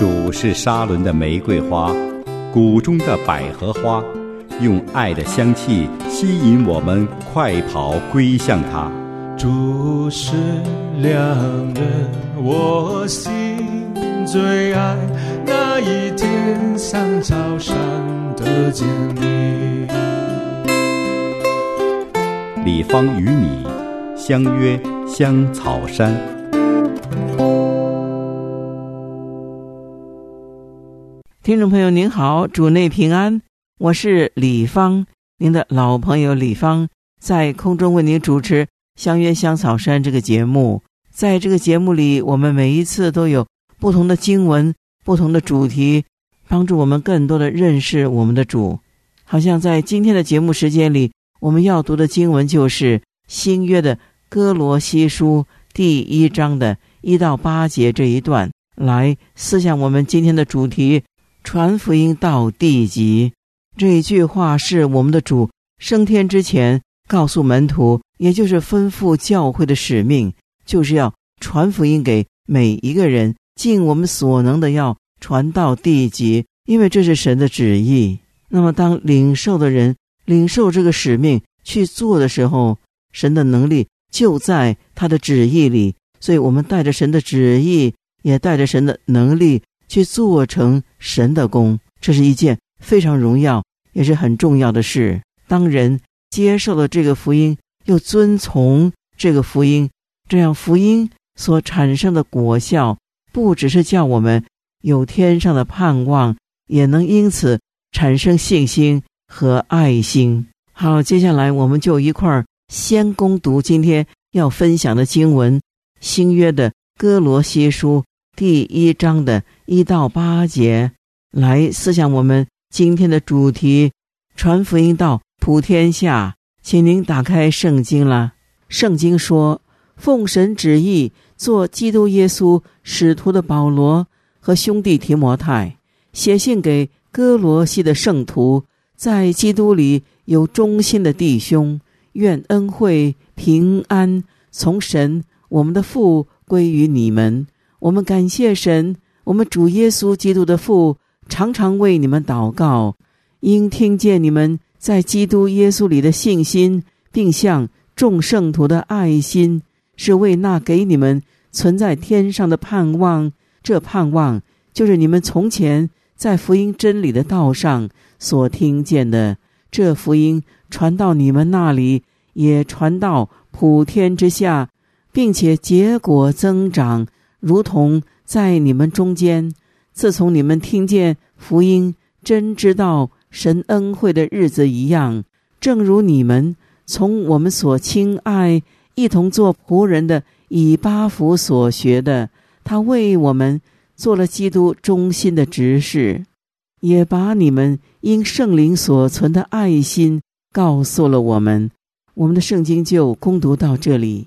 主是沙伦的玫瑰花，谷中的百合花，用爱的香气吸引我们快跑归向他。 主是良人，我心最爱，那一天像草上的坚立。 李芳与你相约香草山。 听众朋友您好，主内平安，我是李芳，您的老朋友李芳，在空中为您主持相约香草山这个节目。在这个节目里，我们每一次都有不同的经文，不同的主题，帮助我们更多的认识我们的主。好像在今天的节目时间里，我们要读的经文就是新约的哥罗西书第1章的1到8节这一段，来思想我们今天的主题，传福音到地极。这一句话是我们的主升天之前告诉门徒，也就是吩咐教会的使命，就是要传福音给每一个人，尽我们所能的要传到地极，因为这是神的旨意。那么当领受的人领受这个使命去做的时候，神的能力就在他的旨意里，所以我们带着神的旨意，也带着神的能力去做成神的工，这是一件非常荣耀也是很重要的事。当人接受了这个福音，又遵从这个福音，这样福音所产生的果效，不只是叫我们有天上的盼望，也能因此产生信心和爱心。好，接下来我们就一块先攻读今天要分享的经文，新约的哥罗西书第1章的1到8节，来思想我们今天的主题，传福音到普天下。请您打开圣经啦。圣经说，奉神旨意做基督耶稣使徒的保罗和兄弟提摩太，写信给哥罗西的圣徒，在基督里有忠心的弟兄，愿恩惠平安从神我们的父归于你们。我们感谢神，我们主耶稣基督的父，常常为你们祷告，因听见你们在基督耶稣里的信心，并向众圣徒的爱心，是为那给你们存在天上的盼望。这盼望就是你们从前在福音真理的道上所听见的，这福音传到你们那里，也传到普天之下，并且结果增长，如同在你们中间。自从你们听见福音，真知道神恩惠的日子一样，正如你们从我们所亲爱一同做仆人的以巴弗所学的，他为我们做了基督忠心的执事，也把你们因圣灵所存的爱心告诉了我们。我们的圣经就攻读到这里。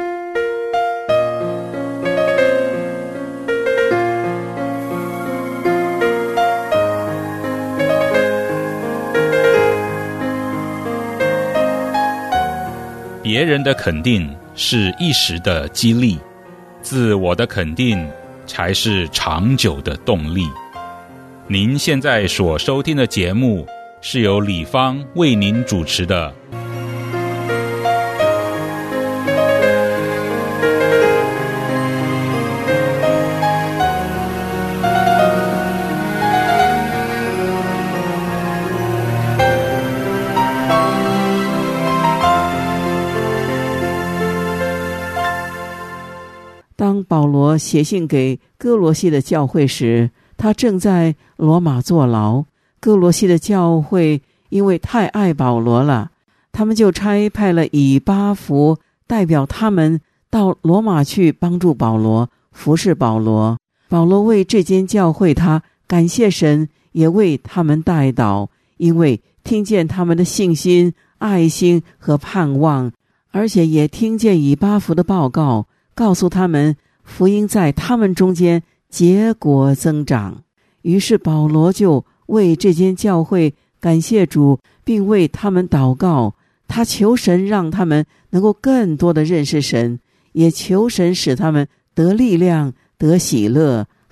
别人的肯定是一时的激励，自我的肯定才是长久的动力。您现在所收听的节目是由李芳为您主持的。 当保罗写信给哥罗西的教会时，他正在罗马坐牢。哥罗西的教会因为太爱保罗了，他们就差派了以巴弗代表他们到罗马去帮助保罗，服侍保罗。保罗为这间教会他感谢神，也为他们代祷，因为听见他们的信心、爱心和盼望，而且也听见以巴弗的报告，告诉他们福音在他们中间结果增长。于是保罗就为这间教会感谢主，并为他们祷告。他求神让他们能够更多的认识神，也求神使他们得力量、得喜乐，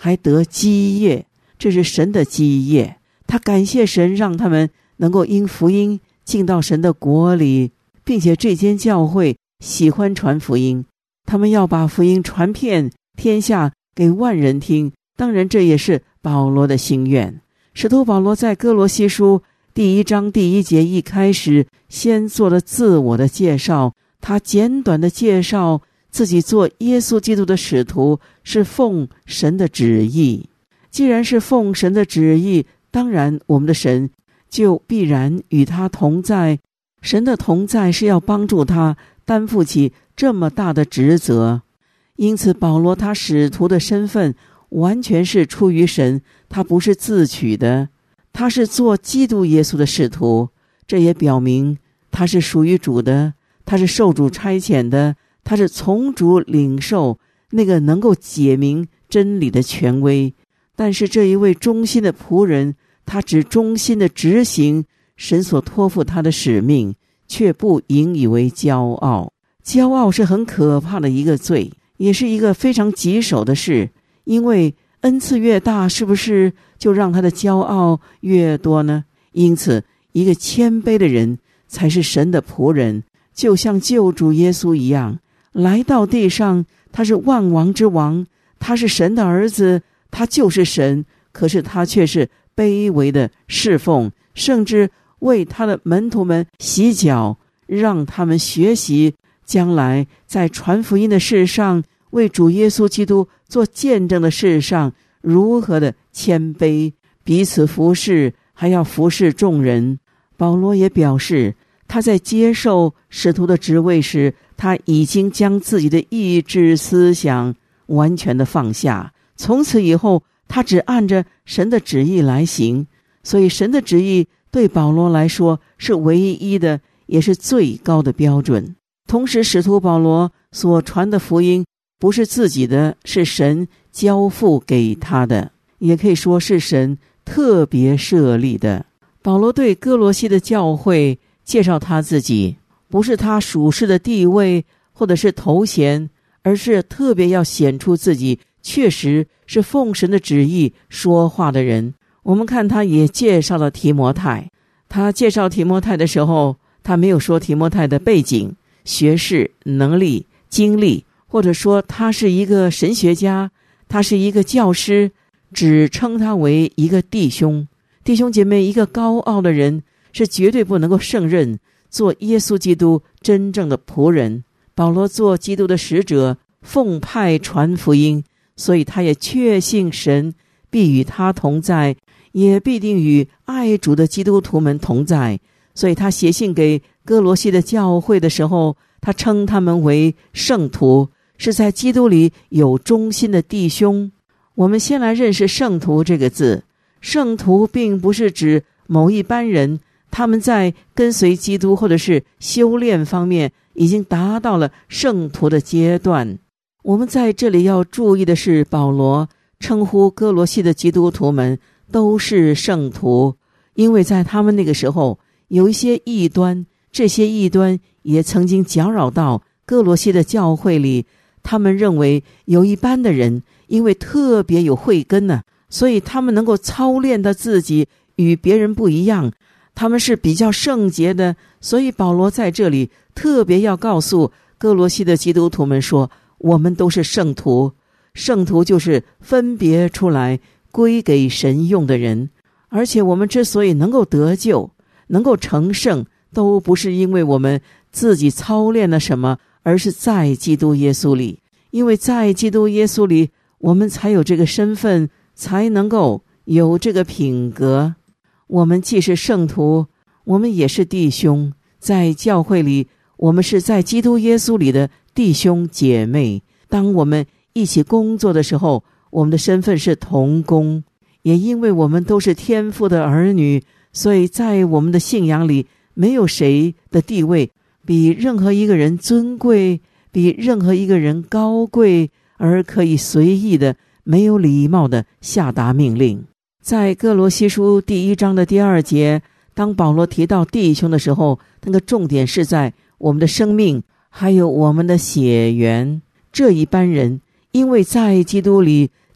还得基业，这是神的基业。他感谢神让他们能够因福音进到神的国里，并且这间教会喜欢传福音，他们要把福音传遍天下，给万人听。当然这也是保罗的心愿。使徒保罗在哥罗西书第1章第1节一开始先做了自我的介绍，他简短的介绍自己做耶稣基督的使徒是奉神的旨意。既然是奉神的旨意，当然我们的神就必然与他同在。神的同在是要帮助他担负起这么大的职责。因此保罗他使徒的身份完全是出于神，他不是自取的，他是做基督耶稣的使徒。这也表明他是属于主的，他是受主差遣的，他是从主领受那个能够解明真理的权威。但是这一位忠心的仆人，他只忠心的执行神所托付他的使命，却不引以为骄傲。骄傲是很可怕的一个罪，也是一个非常棘手的事。因为恩赐越大，是不是就让他的骄傲越多呢？因此一个谦卑的人才是神的仆人，就像救主耶稣一样，来到地上，他是万王之王，他是神的儿子，他就是神，可是他却是卑微的侍奉，甚至为他的门徒们洗脚，让他们学习将来在传福音的事上，为主耶稣基督做见证的事上如何的谦卑，彼此服侍，还要服侍众人。保罗也表示，他在接受使徒的职位时，他已经将自己的意志思想完全的放下，从此以后他只按着神的旨意来行。所以神的旨意对保罗来说是唯一的，也是最高的标准。同时使徒保罗所传的福音不是自己的，是神交付给他的，也可以说是神特别设立的。保罗对哥罗西的教会介绍他自己，不是他属世的地位或者是头衔，而是特别要显出自己确实是奉神的旨意说话的人。我们看他也介绍了提摩太，他介绍提摩太的时候，他没有说提摩太的背景、学识、能力、经历，或者说他是一个神学家，他是一个教师，只称他为一个弟兄。弟兄姐妹，一个高傲的人是绝对不能够胜任做耶稣基督真正的仆人。保罗做基督的使者，奉派传福音，所以他也确信神必与他同在，也必定与爱主的基督徒们同在。所以他写信给哥罗西的教会的时候，他称他们为圣徒，是在基督里有忠心的弟兄。我们先来认识圣徒这个字。圣徒并不是指某一班人，他们在跟随基督或者是修炼方面已经达到了圣徒的阶段。我们在这里要注意的是，保罗称呼哥罗西的基督徒们都是圣徒，因为在他们那个时候有一些异端，这些异端也曾经搅扰到哥罗西的教会里。他们认为有一班的人因为特别有慧根呢，所以他们能够操练的自己与别人不一样，他们是比较圣洁的。所以保罗在这里特别要告诉哥罗西的基督徒们说，我们都是圣徒。圣徒就是分别出来归给神用的人，而且我们之所以能够得救，能够成圣，都不是因为我们自己操练了什么，而是在基督耶稣里。因为在基督耶稣里，我们才有这个身份，才能够有这个品格。我们既是圣徒，我们也是弟兄。在教会里，我们是在基督耶稣里的弟兄姐妹。当我们一起工作的时候，我们的身份是同工。也因为我们都是天父的儿女，所以在我们的信仰里，没有谁的地位比任何一个人尊贵，比任何一个人高贵，而可以随意的、没有礼貌的下达命令。在哥罗西书第1章的第2节，当保罗提到弟兄的时候，那个重点是在我们的生命，还有我们的血缘。这一班人因为在基督里，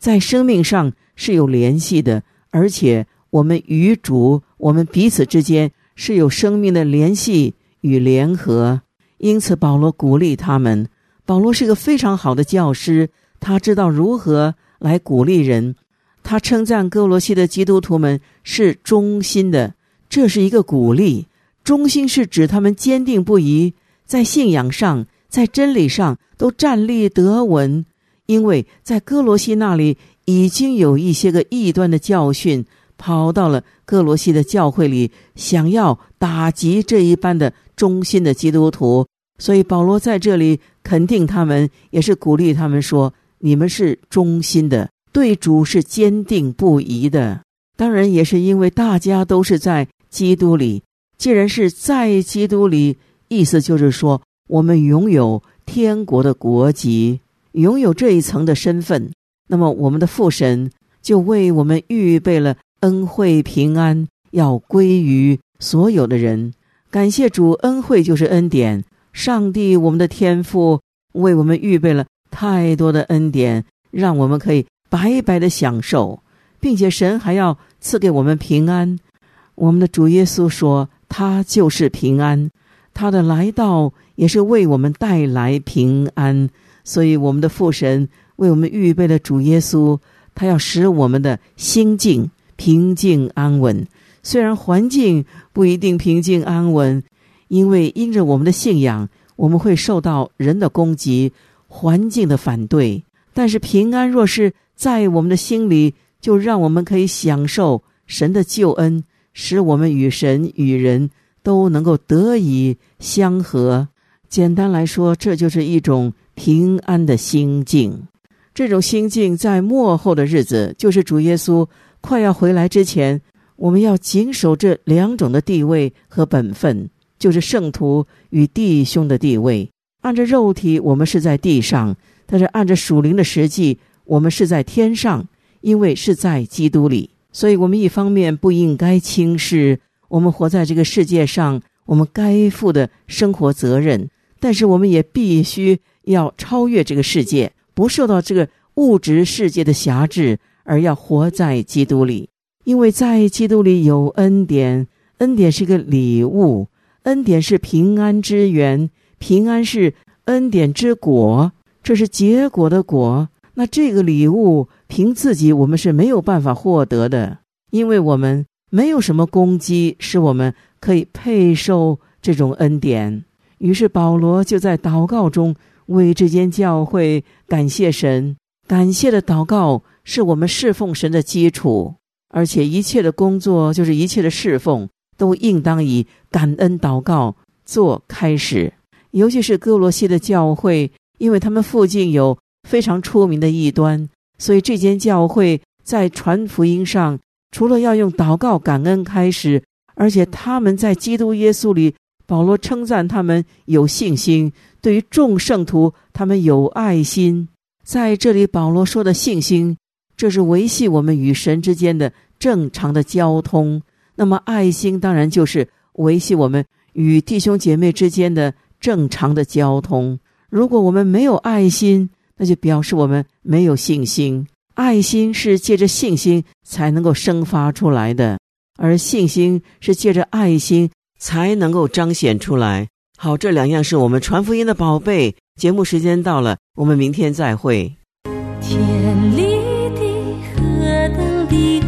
在生命上是有联系的，而且我们与主，我们彼此之间是有生命的联系与联合。因此保罗鼓励他们。保罗是一个非常好的教师，他知道如何来鼓励人。他称赞哥罗西的基督徒们是忠心的，这是一个鼓励。忠心是指他们坚定不移，在信仰上，在真理上都站立得稳。因为在哥罗西那里已经有一些个异端的教训跑到了哥罗西的教会里，想要打击这一般的忠心的基督徒。所以保罗在这里肯定他们，也是鼓励他们说，你们是忠心的，对主是坚定不移的。当然也是因为大家都是在基督里，既然是在基督里，意思就是说我们拥有天国的国籍，拥有这一层的身份，那么我们的父神就为我们预备了恩惠平安，要归于所有的人。感谢主，恩惠就是恩典，上帝我们的天父为我们预备了太多的恩典，让我们可以白白的享受，并且神还要赐给我们平安。我们的主耶稣说他就是平安，他的来到也是为我们带来平安。所以我们的父神为我们预备了主耶稣，他要使我们的心境平静安稳。虽然环境不一定平静安稳，因着我们的信仰，我们会受到人的攻击，环境的反对，但是平安若是在我们的心里，就让我们可以享受神的救恩，使我们与神与人都能够得以相合。简单来说，这就是一种平安的心境。这种心境在末后的日子，就是主耶稣快要回来之前，我们要谨守这两种的地位和本分，就是圣徒与弟兄的地位。按着肉体我们是在地上，但是按着属灵的实际我们是在天上，因为是在基督里。所以我们一方面不应该轻视我们活在这个世界上我们该负的生活责任，但是我们也必须要超越这个世界，不受到这个物质世界的辖制，而要活在基督里。因为在基督里有恩典，恩典是个礼物，恩典是平安之源，平安是恩典之果，这是结果的果。那这个礼物凭自己我们是没有办法获得的，因为我们没有什么功绩使我们可以配受这种恩典。于是保罗就在祷告中为这间教会感谢神，感谢的祷告是我们侍奉神的基础，而且一切的工作，就是一切的侍奉，都应当以感恩祷告做开始。尤其是哥罗西的教会，因为他们附近有非常出名的异端，所以这间教会在传福音上，除了要用祷告感恩开始，而且他们在基督耶稣里，保罗称赞他们有信心，对于众圣徒他们有爱心。在这里保罗说的信心，这是维系我们与神之间的正常的交通。那么爱心当然就是维系我们与弟兄姐妹之间的正常的交通。如果我们没有爱心，那就表示我们没有信心。爱心是借着信心才能够生发出来的，而信心是借着爱心才能够彰显出来。好，这两样是我们传福音的宝贝。节目时间到了，我们明天再会。 天里的何等的